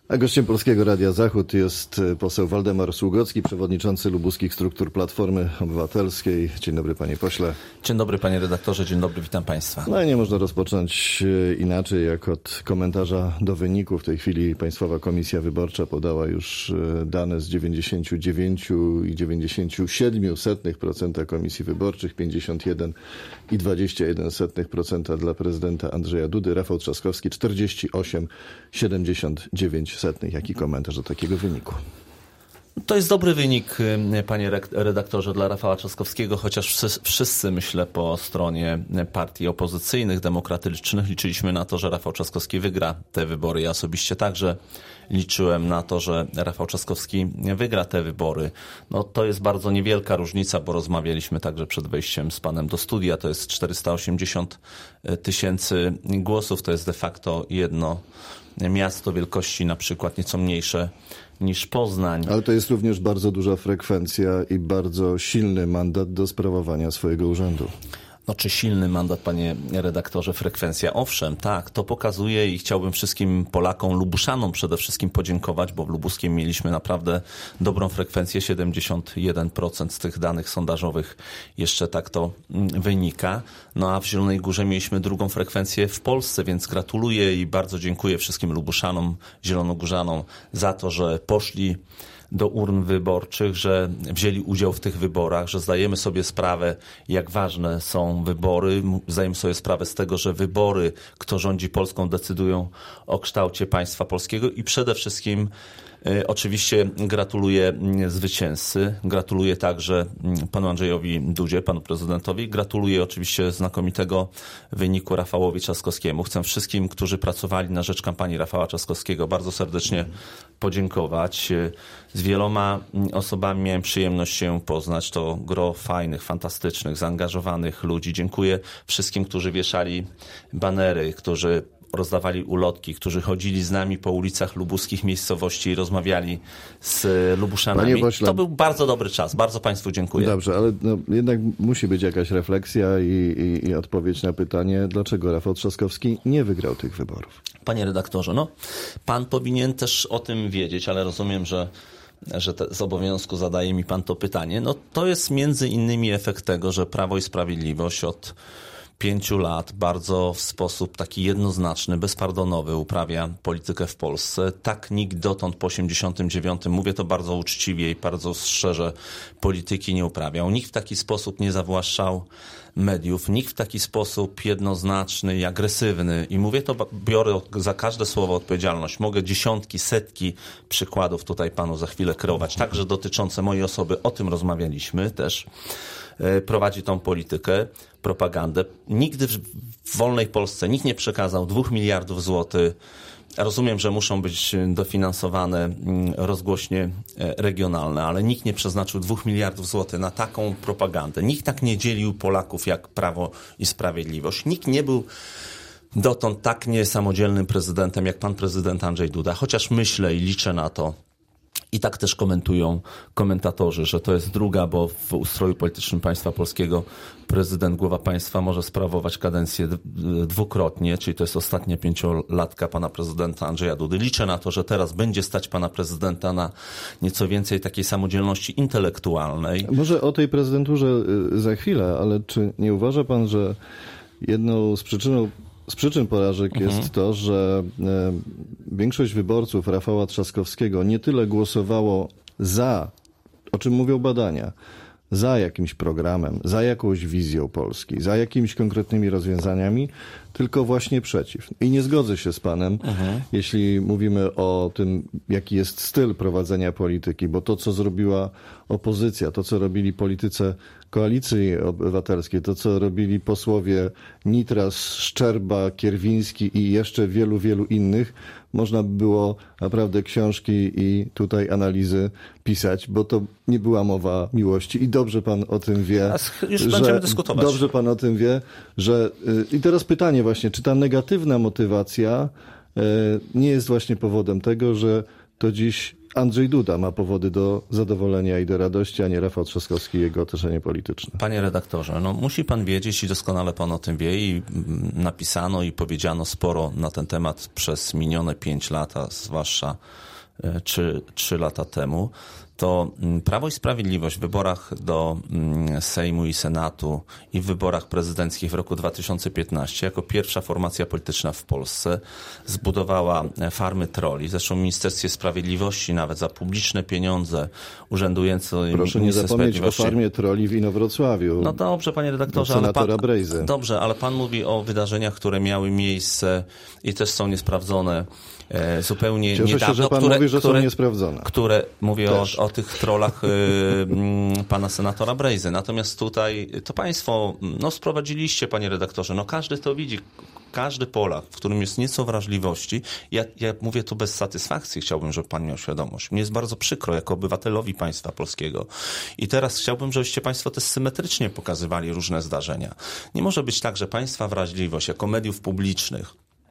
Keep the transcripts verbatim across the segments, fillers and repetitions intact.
A gościem Polskiego Radia Zachód jest poseł Waldemar Sługocki, przewodniczący lubuskich struktur Platformy Obywatelskiej. Dzień dobry, panie pośle. Dzień dobry, panie redaktorze, dzień dobry, witam państwa. No i nie można rozpocząć inaczej jak od komentarza do wyników. W tej chwili Państwowa Komisja Wyborcza podała już dane z dziewięćdziesiąt dziewięć przecinek dziewięćdziesiąt siedem procent komisji wyborczych, pięćdziesiąt jeden przecinek dwadzieścia jeden procent dla prezydenta Andrzeja Dudy, Rafał Trzaskowski czterdzieści osiem przecinek siedemdziesiąt dziewięć. Jaki komentarz do takiego wyniku? To jest dobry wynik, panie redaktorze, dla Rafała Trzaskowskiego, chociaż wszyscy, myślę, po stronie partii opozycyjnych, demokratycznych liczyliśmy na to, że Rafał Trzaskowski wygra te wybory. Ja osobiście także liczyłem na to, że Rafał Trzaskowski wygra te wybory. No to jest bardzo niewielka różnica, bo rozmawialiśmy także przed wejściem z panem do studia. To jest czterysta osiemdziesiąt tysięcy głosów. To jest de facto jedno miasto wielkości na przykład nieco mniejsze niż Poznań. Ale to jest również bardzo duża frekwencja i bardzo silny mandat do sprawowania swojego urzędu. No czy silny mandat, panie redaktorze, frekwencja? Owszem, tak, to pokazuje i chciałbym wszystkim Polakom, Lubuszanom przede wszystkim podziękować, bo w Lubuskiem mieliśmy naprawdę dobrą frekwencję, siedemdziesiąt jeden procent z tych danych sondażowych jeszcze tak to wynika. No a w Zielonej Górze mieliśmy drugą frekwencję w Polsce, więc gratuluję i bardzo dziękuję wszystkim Lubuszanom, Zielonogórzanom za to, że poszli do urn wyborczych, że wzięli udział w tych wyborach, że zdajemy sobie sprawę, jak ważne są wybory. Zdajemy sobie sprawę z tego, że wybory, kto rządzi Polską, decydują o kształcie państwa polskiego i przede wszystkim oczywiście gratuluję zwycięzcy, gratuluję także panu Andrzejowi Dudzie, panu prezydentowi, gratuluję oczywiście znakomitego wyniku Rafałowi Trzaskowskiemu. Chcę wszystkim, którzy pracowali na rzecz kampanii Rafała Trzaskowskiego, bardzo serdecznie podziękować. Z wieloma osobami miałem przyjemność się poznać. To gro fajnych, fantastycznych, zaangażowanych ludzi. Dziękuję wszystkim, którzy wieszali banery, którzy rozdawali ulotki, którzy chodzili z nami po ulicach lubuskich miejscowości i rozmawiali z Lubuszanami. Pośle, to był bardzo dobry czas. Bardzo państwu dziękuję. Dobrze, ale no, jednak musi być jakaś refleksja i, i, i odpowiedź na pytanie, dlaczego Rafał Trzaskowski nie wygrał tych wyborów. Panie redaktorze, no pan powinien też o tym wiedzieć, ale rozumiem, że że te, z obowiązku zadaje mi pan to pytanie. No to jest między innymi efekt tego, że Prawo i Sprawiedliwość od pięciu lat bardzo w sposób taki jednoznaczny, bezpardonowy uprawia politykę w Polsce. Tak nikt dotąd po osiemdziesiątym dziewiątym, mówię to bardzo uczciwie i bardzo szczerze, polityki nie uprawiał. Nikt w taki sposób nie zawłaszczał mediów, nikt w taki sposób jednoznaczny i agresywny, i mówię to, biorę za każde słowo odpowiedzialność. Mogę dziesiątki, setki przykładów tutaj panu za chwilę kreować, także dotyczące mojej osoby. O tym rozmawialiśmy też. Prowadzi tą politykę, propagandę. Nigdy w wolnej Polsce nikt nie przekazał dwóch miliardów złotych. Rozumiem, że muszą być dofinansowane rozgłośnie regionalne, ale nikt nie przeznaczył dwóch miliardów złotych na taką propagandę. Nikt tak nie dzielił Polaków jak Prawo i Sprawiedliwość. Nikt nie był dotąd tak niesamodzielnym prezydentem jak pan prezydent Andrzej Duda, chociaż myślę i liczę na to, i tak też komentują komentatorzy, że to jest druga, bo w ustroju politycznym państwa polskiego prezydent, głowa państwa może sprawować kadencję dwukrotnie, czyli to jest ostatnia pięciolatka pana prezydenta Andrzeja Dudy. Liczę na to, że teraz będzie stać pana prezydenta na nieco więcej takiej samodzielności intelektualnej. Może o tej prezydenturze za chwilę, ale czy nie uważa pan, że jedną z przyczyną Z przyczyn porażek mhm. jest to, że e, większość wyborców Rafała Trzaskowskiego nie tyle głosowało za, o czym mówią badania, za jakimś programem, za jakąś wizją Polski, za jakimiś konkretnymi rozwiązaniami, tylko właśnie przeciw. I nie zgodzę się z panem, mhm. jeśli mówimy o tym, jaki jest styl prowadzenia polityki, bo to, co zrobiła opozycja, to, co robili politycy Koalicji Obywatelskiej, to, co robili posłowie Nitras, Szczerba, Kierwiński i jeszcze wielu, wielu innych, można by było naprawdę książki i tutaj analizy pisać, bo to nie była mowa miłości i dobrze pan o tym wie. Już że, będziemy dyskutować. Dobrze pan o tym wie, że... I teraz pytanie właśnie, czy ta negatywna motywacja nie jest właśnie powodem tego, że to dziś Andrzej Duda ma powody do zadowolenia i do radości, a nie Rafał Trzaskowski i jego otoczenie polityczne. Panie redaktorze, no musi pan wiedzieć i doskonale pan o tym wie i napisano i powiedziano sporo na ten temat przez minione pięć lat, a zwłaszcza trzy, trzy lata temu. To Prawo i Sprawiedliwość w wyborach do Sejmu i Senatu i w wyborach prezydenckich w roku dwa tysiące piętnastym jako pierwsza formacja polityczna w Polsce zbudowała farmy trolli. Zresztą w Ministerstwie Sprawiedliwości nawet za publiczne pieniądze urzędujący Proszę nie zapomnieć o farmie trolli w Inowrocławiu. No dobrze, panie redaktorze, ale pan, dobrze, ale pan mówi o wydarzeniach, które miały miejsce i też są niesprawdzone. E, zupełnie Cieszę niedawno, się, że pan które, mówi, że które, są niesprawdzone. Które, mówię o, o tych trollach y, pana senatora Brejzy. Natomiast tutaj to państwo no, sprowadziliście, panie redaktorze, no każdy to widzi, każdy Polak, w którym jest nieco wrażliwości, ja, ja mówię to bez satysfakcji, chciałbym, żeby pan miał świadomość. Mnie jest bardzo przykro jako obywatelowi państwa polskiego. I teraz chciałbym, żebyście państwo też symetrycznie pokazywali różne zdarzenia. Nie może być tak, że państwa wrażliwość jako mediów publicznych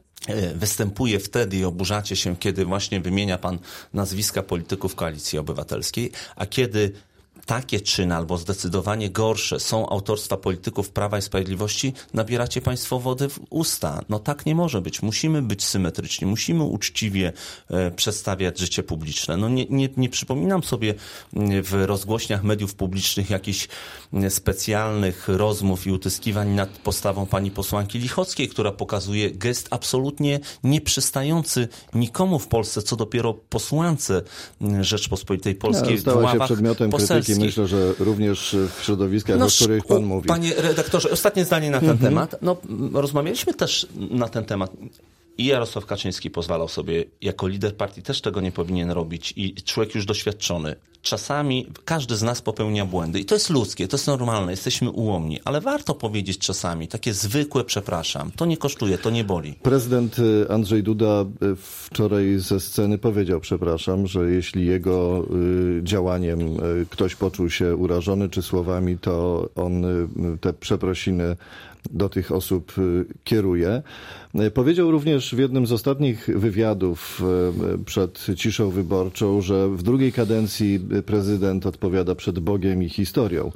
występuje wtedy i oburzacie się, kiedy właśnie wymienia pan nazwiska polityków Koalicji Obywatelskiej, a kiedy takie czyny albo zdecydowanie gorsze są autorstwa polityków Prawa i Sprawiedliwości, nabieracie państwo wody w usta. No tak nie może być. Musimy być symetryczni, musimy uczciwie e, przedstawiać życie publiczne. No nie, nie, nie przypominam sobie w rozgłośniach mediów publicznych jakichś specjalnych rozmów i utyskiwań nad postawą pani posłanki Lichockiej, która pokazuje gest absolutnie nieprzystający nikomu w Polsce, co dopiero posłance Rzeczpospolitej Polskiej ja, w ławach się przedmiotem poselskich. Myślę, że również w środowiskach, no, o których pan mówi. Panie redaktorze, ostatnie zdanie na ten mhm. temat. No, rozmawialiśmy też na ten temat. I Jarosław Kaczyński pozwalał sobie, jako lider partii też tego nie powinien robić i człowiek już doświadczony. Czasami każdy z nas popełnia błędy i to jest ludzkie, to jest normalne, jesteśmy ułomni, ale warto powiedzieć czasami takie zwykłe przepraszam. To nie kosztuje, to nie boli. Prezydent Andrzej Duda wczoraj ze sceny powiedział przepraszam, że jeśli jego działaniem ktoś poczuł się urażony czy słowami, to on te przeprosiny do tych osób kieruje. Powiedział również w jednym z ostatnich wywiadów przed ciszą wyborczą, że w drugiej kadencji prezydent odpowiada przed Bogiem i historią.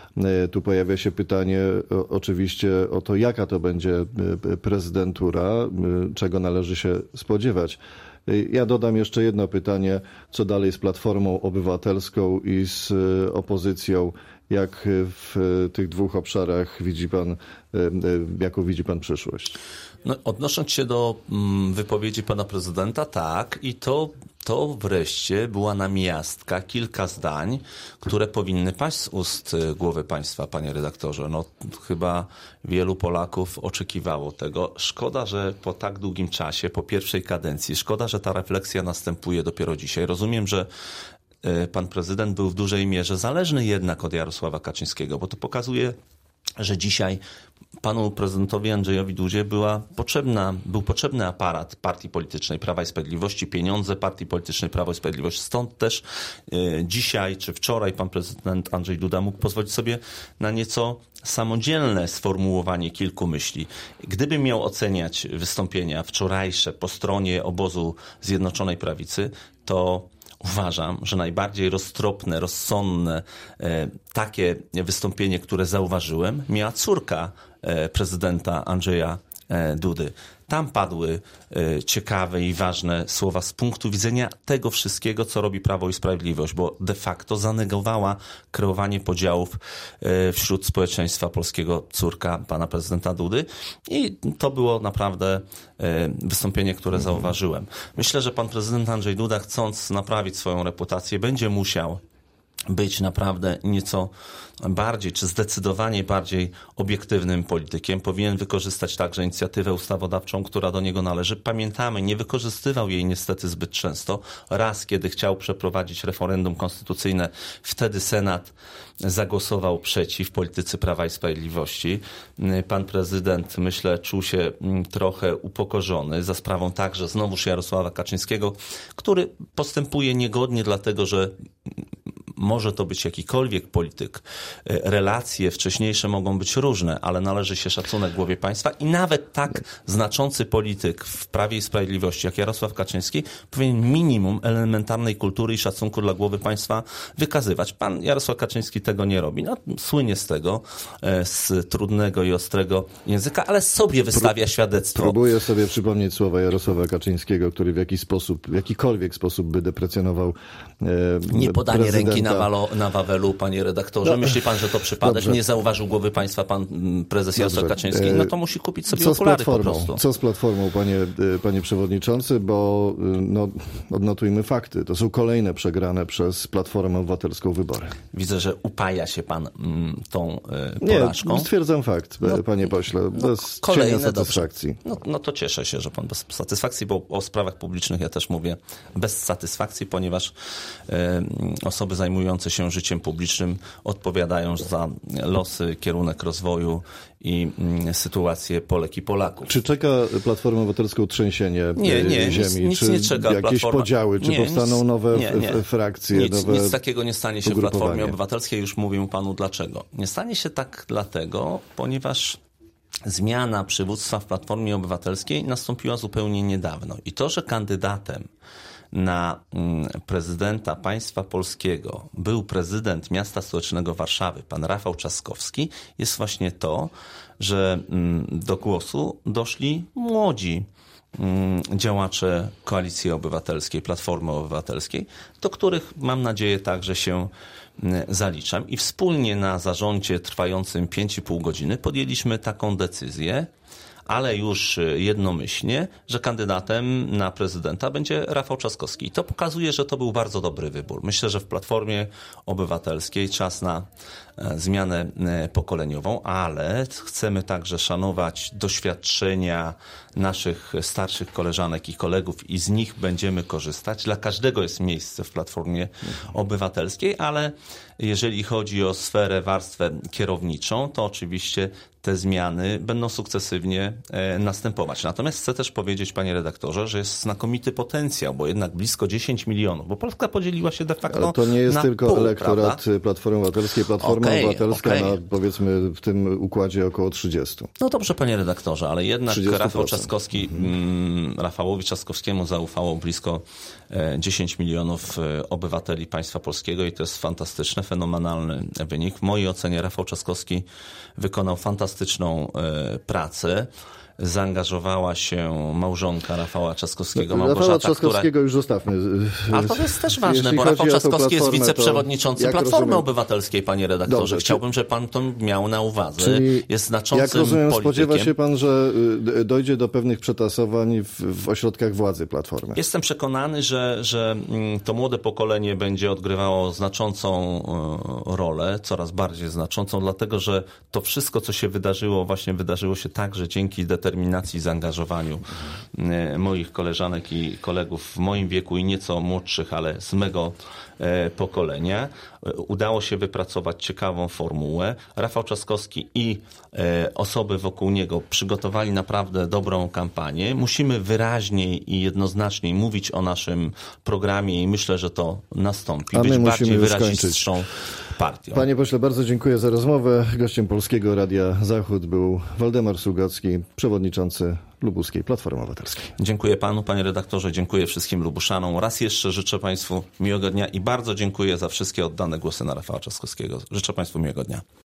Tu pojawia się pytanie oczywiście o to, jaka to będzie prezydentura, czego należy się spodziewać. Ja dodam jeszcze jedno pytanie, co dalej z Platformą Obywatelską i z opozycją? Jak w tych dwóch obszarach widzi pan, jaką widzi pan przyszłość? No, odnosząc się do wypowiedzi pana prezydenta, tak, i to, to wreszcie była namiastka, kilka zdań, które powinny paść z ust głowy państwa, panie redaktorze. No, chyba wielu Polaków oczekiwało tego. Szkoda, że po tak długim czasie, po pierwszej kadencji, szkoda, że ta refleksja następuje dopiero dzisiaj. Rozumiem, że pan prezydent był w dużej mierze zależny jednak od Jarosława Kaczyńskiego, bo to pokazuje, że dzisiaj panu prezydentowi Andrzejowi Dudzie była potrzebna, był potrzebny aparat partii politycznej Prawa i Sprawiedliwości, pieniądze partii politycznej Prawo i Sprawiedliwość. Stąd też e, dzisiaj czy wczoraj pan prezydent Andrzej Duda mógł pozwolić sobie na nieco samodzielne sformułowanie kilku myśli. Gdybym miał oceniać wystąpienia wczorajsze po stronie obozu Zjednoczonej Prawicy, to uważam, że najbardziej roztropne, rozsądne e, takie wystąpienie, które zauważyłem, miała córka e, prezydenta Andrzeja e, Dudy. Tam padły e, ciekawe i ważne słowa z punktu widzenia tego wszystkiego, co robi Prawo i Sprawiedliwość, bo de facto zanegowała kreowanie podziałów e, wśród społeczeństwa polskiego córka pana prezydenta Dudy i to było naprawdę e, wystąpienie, które zauważyłem. Myślę, że pan prezydent Andrzej Duda, chcąc naprawić swoją reputację, będzie musiał być naprawdę nieco bardziej, czy zdecydowanie bardziej obiektywnym politykiem. Powinien wykorzystać także inicjatywę ustawodawczą, która do niego należy. Pamiętamy, nie wykorzystywał jej niestety zbyt często. Raz, kiedy chciał przeprowadzić referendum konstytucyjne, wtedy Senat zagłosował przeciw polityce Prawa i Sprawiedliwości. Pan prezydent, myślę, czuł się trochę upokorzony za sprawą także znowuż Jarosława Kaczyńskiego, który postępuje niegodnie, dlatego że może to być jakikolwiek polityk, relacje wcześniejsze mogą być różne, ale należy się szacunek głowie państwa i nawet tak znaczący polityk w Prawie i Sprawiedliwości jak Jarosław Kaczyński powinien minimum elementarnej kultury i szacunku dla głowy państwa wykazywać. Pan Jarosław Kaczyński tego nie robi. No, słynie z tego, z trudnego i ostrego języka, ale sobie wystawia świadectwo. Próbuję sobie przypomnieć słowa Jarosława Kaczyńskiego, który w jakiś sposób, w jakikolwiek sposób by deprecjonował e, Nie podanie prezydenta. ręki na, walo, na Wawelu, panie redaktorze. No. Myśli pan, że to przypadek? Dobrze. Nie zauważył głowy państwa pan prezes Jarosław Dobrze. Kaczyński? No to musi kupić sobie Co z okulary po platformą? prostu. Co z platformą, panie, panie przewodniczący? Bo no, odnotujmy fakty. To są kolejne przegrane przez Platformę Obywatelską wybory. Widzę, że upaja się pan mm, tą y, porażką. Nie, stwierdzam fakt, No, panie pośle. Bez Kolejne, cienia satysfakcji. No, no to cieszę się, że pan bez satysfakcji, bo o sprawach publicznych ja też mówię bez satysfakcji, ponieważ y, osoby zajmujące się życiem publicznym odpowiadają za losy, kierunek rozwoju i y, sytuację Polek i Polaków. Czy czeka Platformę Obywatelską trzęsienie Nie, nie, ziemi? nic, nic czy nie czeka jakieś Platforma. podziały? Czy nie, powstaną nic, nowe nie, nie. frakcje? Nic, nowe nic takiego nie stanie się w Platformie ugrupowanie? Obywatelskiej. Już mówię panu dlaczego. Nie stanie się tak dlatego, ponieważ zmiana przywództwa w Platformie Obywatelskiej nastąpiła zupełnie niedawno. I to, że kandydatem na prezydenta państwa polskiego był prezydent miasta stołecznego Warszawy, pan Rafał Trzaskowski, jest właśnie to, że do głosu doszli młodzi działacze Koalicji Obywatelskiej, Platformy Obywatelskiej, do których mam nadzieję także się zaliczam. I wspólnie na zarządzie trwającym pięć i pół godziny podjęliśmy taką decyzję, ale już jednomyślnie, że kandydatem na prezydenta będzie Rafał Trzaskowski. I to pokazuje, że to był bardzo dobry wybór. Myślę, że w Platformie Obywatelskiej czas na zmianę pokoleniową, ale chcemy także szanować doświadczenia naszych starszych koleżanek i kolegów i z nich będziemy korzystać. Dla każdego jest miejsce w Platformie Obywatelskiej, ale jeżeli chodzi o sferę, warstwę kierowniczą, to oczywiście te zmiany będą sukcesywnie e, następować. Natomiast chcę też powiedzieć, panie redaktorze, że jest znakomity potencjał, bo jednak blisko dziesięć milionów, bo Polska podzieliła się de facto Ale to nie jest na tylko pół, elektorat prawda? Platformy Obywatelskiej. Platforma Okej, Obywatelska okej. ma, powiedzmy, w tym układzie około trzydziestu. No dobrze, panie redaktorze, ale jednak trzydzieści procent. Rafał Trzaskowski, mm, Rafałowi Trzaskowskiemu zaufało blisko e, dziesięć milionów e, obywateli państwa polskiego i to jest fantastyczny, fenomenalny wynik. W mojej ocenie Rafał Trzaskowski wykonał fantastyczną e, pracę. Zaangażowała się małżonka Rafała Trzaskowskiego, Rafała Małgorzata, Trzaskowskiego która... już zostawmy. A to jest też ważne, Jeśli bo chodzi Rafał o tą Trzaskowski jest platformę, wiceprzewodniczący to jak Platformy rozumiem- Obywatelskiej, panie redaktorze. Dobrze, Chciałbym, żeby pan to miał na uwadze. Czyli Jest znaczącym jak rozumiem, politykiem. spodziewa się pan, że y, dojdzie do pewnych przetasowań w, w ośrodkach władzy Platformy? Jestem przekonany, że, że to młode pokolenie będzie odgrywało znaczącą y, rolę, coraz bardziej znaczącą, dlatego że to wszystko, co się wydarzyło, właśnie wydarzyło się także dzięki determinacji i zaangażowaniu y, moich koleżanek i kolegów w moim wieku i nieco młodszych, ale z mego y, pokolenia. Y, udało się wypracować ciekawą formułę. Rafał Trzaskowski i y, osoby wokół niego przygotowali naprawdę dobrą kampanię. Musimy wyraźniej i jednoznaczniej mówić o naszym programie i myślę, że to nastąpi. A my Być musimy bardziej już wyrazistszą partią. Panie pośle, bardzo dziękuję za rozmowę. Gościem Polskiego Radia Zachód był Waldemar Sługocki, przewodniczący Lubuskiej Platformy Obywatelskiej. Dziękuję panu, panie redaktorze, dziękuję wszystkim Lubuszanom. Raz jeszcze życzę państwu miłego dnia i bardzo dziękuję za wszystkie oddane głosy na Rafała Trzaskowskiego. Życzę państwu miłego dnia.